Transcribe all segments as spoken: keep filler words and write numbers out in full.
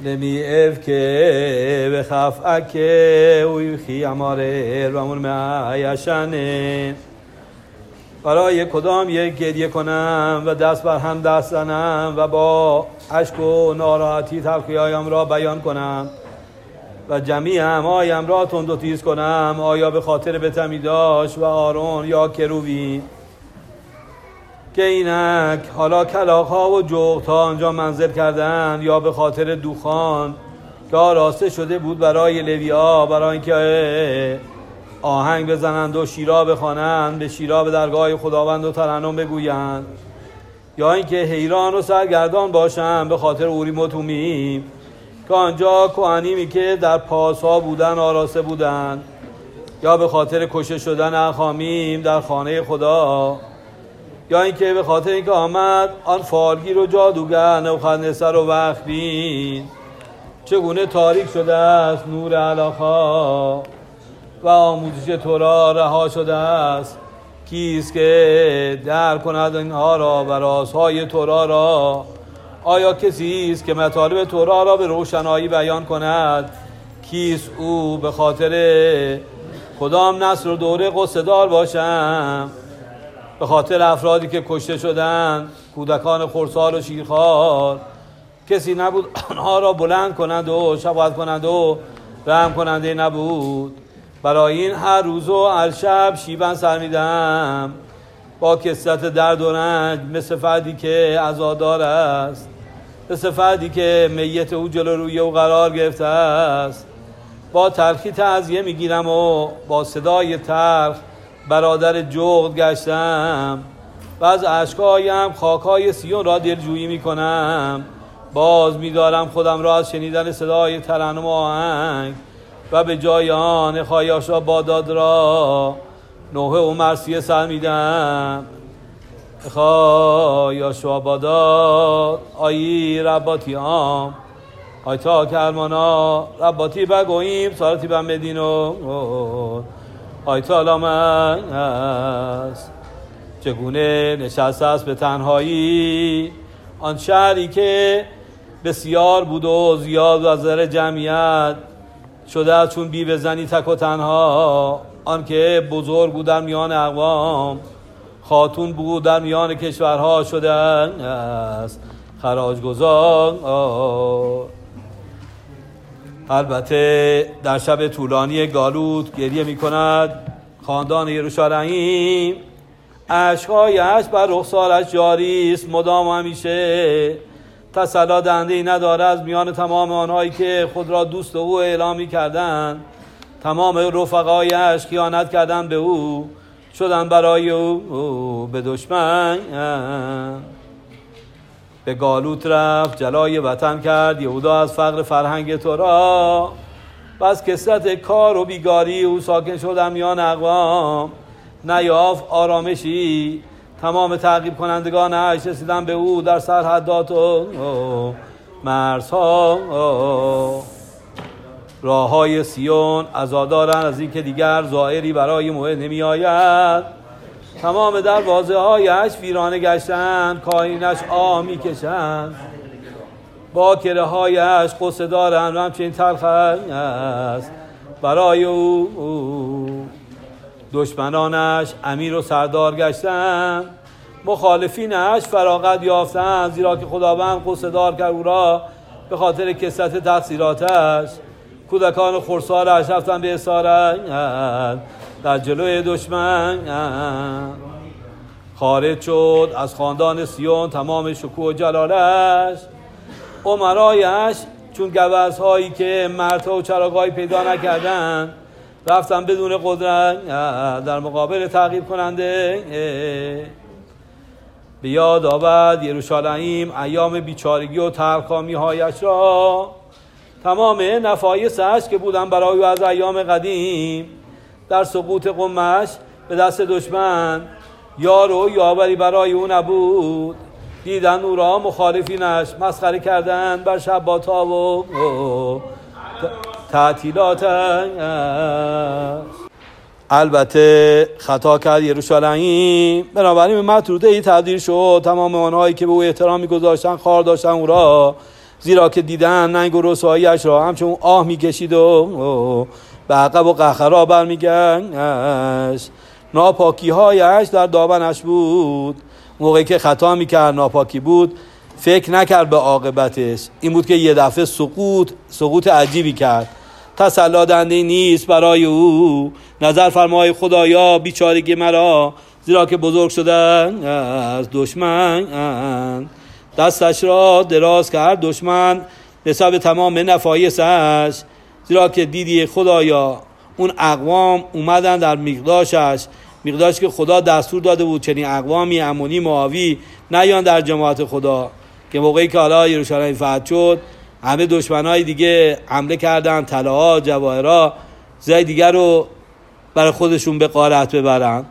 نمی اف که بخف اکه اوی خی اماره و من معیشنه برای کدام یک گریه کنم و دست بر هم دست زنم و با اشک و ناراحتی تلخی‌هایم را بیان کنم و جمیع اعمایم را تند و تیز کنم. آیا به خاطر بتمیداش و آرون یا کروبیم که اینک حالا کلاغ‌ها و جغدها آنجا منزل کردند، یا به خاطر دوخان که آراسته شده بود برای لوی‌ها برای اینکه آهنگ بزنند و شیرا بخوانند، به شیرا به درگاه خداوند و ترنم بگویند، یا اینکه حیران و سرگردان باشند به خاطر اوریم و تومیم که آنجا کهنیمی که در پاسها بودن آراسته بودند، یا به خاطر کشته شدن اخامیم در خانه خدا، یا اینکه به خاطر اینکه آمد آن فالگیر و جادوگر نبوخذنصر و وقت بین چگونه تاریک شده است نور علاقا و آموزش تورا رها شده است. کیست که در کند اینها را و رازهای تورا را؟ آیا کسی است که مطالب تورا را به روشنایی بیان کند؟ کیست او؟ به خاطر کدام نسل و دوره قصه دار باشم؟ به خاطر افرادی که کشته شدند، کودکان خرسال و شیرخوار. کسی نبود آنها را بلند کنند و شفاعت کنند و رحم کننده نبود. برای این هر روز و هر شب شیون سر میدم با کثرت درد و رنج، مثل فردی که عزادار است، مثل فردی که میت او جلو روی او قرار گرفته است. با تلخی تعزیه میگیرم و با صدای تلخ برادر جغد گشتم و از اشکایم خاکای سیون را دلجویی میکنم. باز میدارم خودم را از شنیدن صدای ترنم و آهنگ و به جای آن خایاشا باداد را نوحه و مرسیه سر میدم. خایاشا باداد آیی رباتی آم آی تا کرمانا رباتی بگوییم سارتی بمدینو آی تا لامن است. چگونه نشسته است به تنهایی آن شهری که بسیار بود و زیاد و از نظر جمعیت شده است چون بی بزنی تک و تنها. آن که بزرگ بود در میان اقوام، خاتون بود در میان کشورها شده است خراج گزار. البته در شب طولانی گالوت گریه می کند خاندان یروشالیم، اشک‌هایش بر رخسارش جاری است مدام و همیشه. تسلی دهنده‌ای ندارد از میان تمام آنهایی که خود را دوست او اعلام می‌کردند. تمام رفقایش خیانت کردند به او، شدند برای او به دشمن. به گالوت رفت، جلای وطن کرد یهودا از فقر فرهنگ تورا و از کثرت کار و بیگاری او ساکن شد در میان اقوام. نیافت آرامشی. تمام تعقیب کنندگانش رسیدن به او در سرحدات و مرزها. راه های سیون عزادارند از این که دیگر زائری برای موعد نمی آید. تمام دروازه هایش ویرانه گشتند، کاهینش آه می کشند. باکره هایش قصه دارند و همچنین تلخ است برای او, او. دشمنانش امیر و سردار گشتند، مخالفینش فراغت یافتند، زیرا که خداوند قصه دار کرد او را به خاطر کثرت تقصیراتش. کودکان خرسالش رفتند به اسارت در جلوی دشمن. خارج شد از خاندان سیون تمام شکوه و جلالش. امرایش چون گوزهایی که مرتا و چراگاهی پیدا نکردند رفتن بدون قدرت در مقابل تعقیب کننده. به یاد آورد یروشالیم ایام بیچارگی و تلخکامی هایش را، تمام نفایسش که بودن برای او از ایام قدیم. در سقوط قمش به دست دشمن یار و یاوری برای او نبود. دیدن او را مخالفینش مسخره کردند بر شبات ها و تعطیلات. البته خطا کرد یروشالیم، بنابراین به مطروده ای تبدیل شد. تمام آنهایی که به او احترام می‌گذاشتند خار داشتند او را زیرا که دیدن ننگ و رسوایی‌اش را همچون آه میکشید و به عقب و قهقرا برمیگشت. ناپاکی‌هایش در دامنش بود. موقعی که خطا میکرد، ناپاکی بود، فکر نکرد به عاقبتش. این بود که یه دفعه سقوط سقوط عجیبی کرد. تسلی دهنده نیست برای او. نظر فرمای خدایا بیچارگی مرا، زیرا که بزرگ شدن از دشمن. دستش را دراز کرد دشمن نسبت تمام نفایسش، زیرا که دیدی خدایا اون اقوام اومدن در مقداشش، مقداش که خدا دستور داده بود چنین اقوامی عمونی معاوی نیان در جماعت خدا. که موقعی که حالا یروشلایم فتح شد، همه دشمنای دیگه حمله کردن، طلاها، جواهرها، زای دیگر رو برای خودشون به غارت ببرن.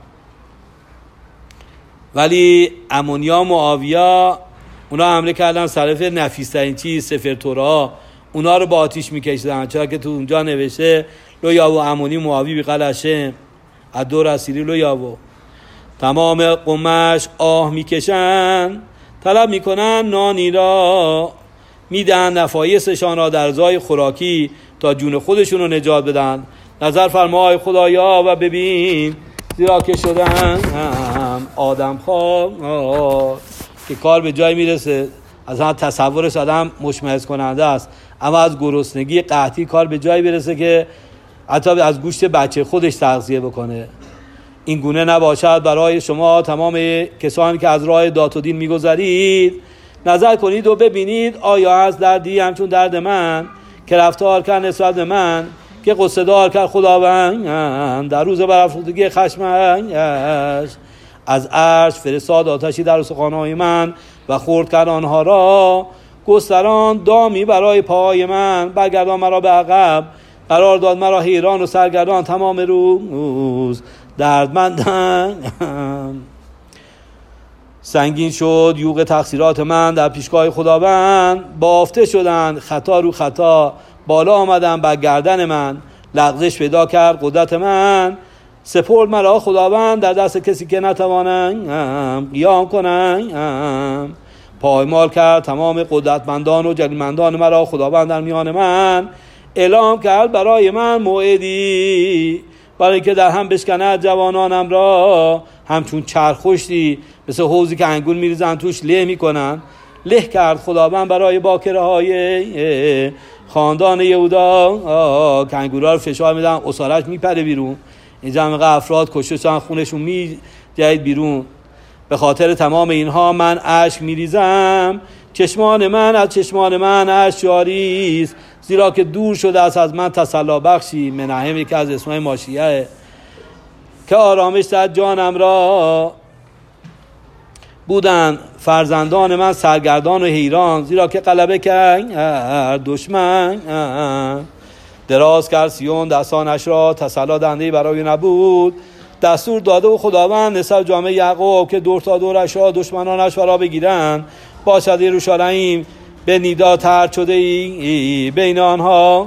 ولی عمونیا معاویا اونا حمله کردن صرف نفیسترین چیز سفر تورا، اونا رو با آتیش میکشیدن. چرا که تو اونجا نوشته لو یاو عمونی معاوی بی قلشه از دور اسیری لو یاو. تمام قومش آه میکشن، طلب میکنن نانی را، میدن نفایسشان را در ازای خوراکی تا جون خودشون رو نجات بدن. نظر فرمای خدایا و ببین، زیرا که شدن هم آدم خواه. که کار به جای میرسه، از هم تصورش آدم مشمئز کننده است، اما از گرسنگی قحطی کار به جای برسه که حتی از گوشت بچه خودش تغذیه بکنه. این گونه نباشد برای شما تمام کسانی که از راه داد و دین میگذرید. نظر کنید و ببینید آیا از دردی همچون درد من که رفتار کرد نسبت به من، که قصه دار کرد خداوند در روز برافروختگی خشمش. از عرش فرستاد آتشی در استخوان‌های من و خورد کرد آنها را. گستران دامی برای پای من، برگردان مرا به عقب. قرار داد مرا حیران و سرگردان تمام روز. دردمندم سنگین شد یوغ تقصیرات من در پیشگاه خداوند. بافته شدند خطا رو خطا، بالا آمدن بر گردن من. لغزش پیدا کرد قدرت من. سپرد مرا خداوند در دست کسی که نتوانم قیام کنم. پایمال کرد تمام قدرتمندان و جلیلمندان مرا خداوند در میان من. اعلام کرد برای من موعدی، برای که در هم بشکند جوانانم را. همچون چرخشتی مثل حوضی که انگور میریزن توش له میکنن، له کرد خداوند برای باکره های خاندان یهودا که انگورها رو فشار میدن، اصالش میپره بیرون. اینجا همه افراد کشته شدن، خونشون میجید بیرون. به خاطر تمام اینها من اشک میریزم. چشمان من از چشمان من اشک جاری است، زیرا که دور شده است از من تسلی بخشی. منهم یکی از اسمای ماشیه که آرامش در جانم را بودن. فرزندان من سرگردان و حیران، زیرا که غلبه کرد دشمن. دراز کرد سیون دستانش را، تسلی دهنده برای نبود. دستور داده و خداوند نسبت جامعه یعقوب که دور تا دورش را دشمنانش فرا بگیرن. باشد یروشلایم به نیدا طرد شده ای بین آنها.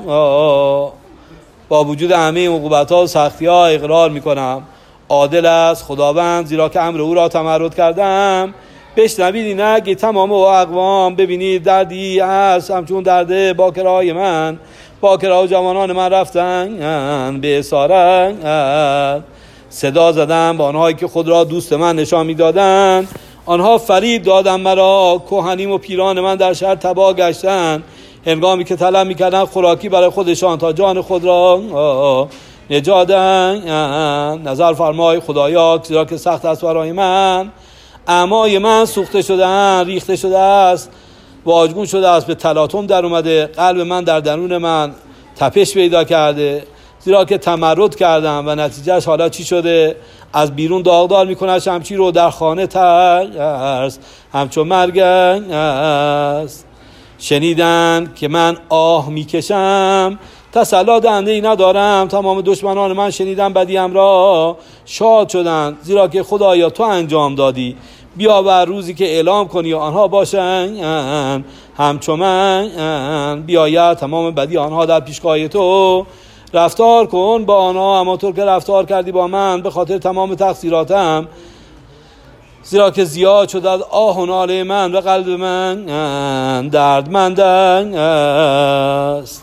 با وجود همه عقوبت‌ها و سختی‌ها اقرار می‌کنم عادل است خداوند، زیرا که امر او را تمرد کردم. بشنوید اینک تمام و اقوام، ببینید دردی هست همچون درد باکرهای من. باکرها و جوانان من رفتن به اسارت. صدا زدم با آنهایی که خود را دوست من نشان می‌دادند. آنها فریب دادن مرا. کهنیم و پیران من در شهر تباه گشتند، هنگامی که طلب می‌کردند خوراکی برای خودشان تا جان خود را نجات دهند. نظر فرمای خدایا، زیرا که سخت است برای من. اعمای من سوخته شده‌اند، ریخته شده است، واژگون شده است، به تلاطم در اومده. قلب من در درون من تپش پیدا کرده، زیرا که تمرد کردم. و نتیجهش حالا چی شده؟ از بیرون داغدار میکنه شمشیر رو، در خانه ترس همچون مرگ است. شنیدن که من آه میکشم، تسلی دهنده ای ندارم. تمام دشمنان من شنیدن بدیم را، شاد شدند، زیرا که خدایا تو انجام دادی. بیا بر روزی که اعلام کنی آنها باشند همچون من. بیاید تمام بدی آنها در پیشگاه تو. رفتار کن با آنها همانطور که رفتار کردی با من، به خاطر تمام تقصیراتم. زیرا که زیاد شد از آه و ناله من و قلب من دردمند است.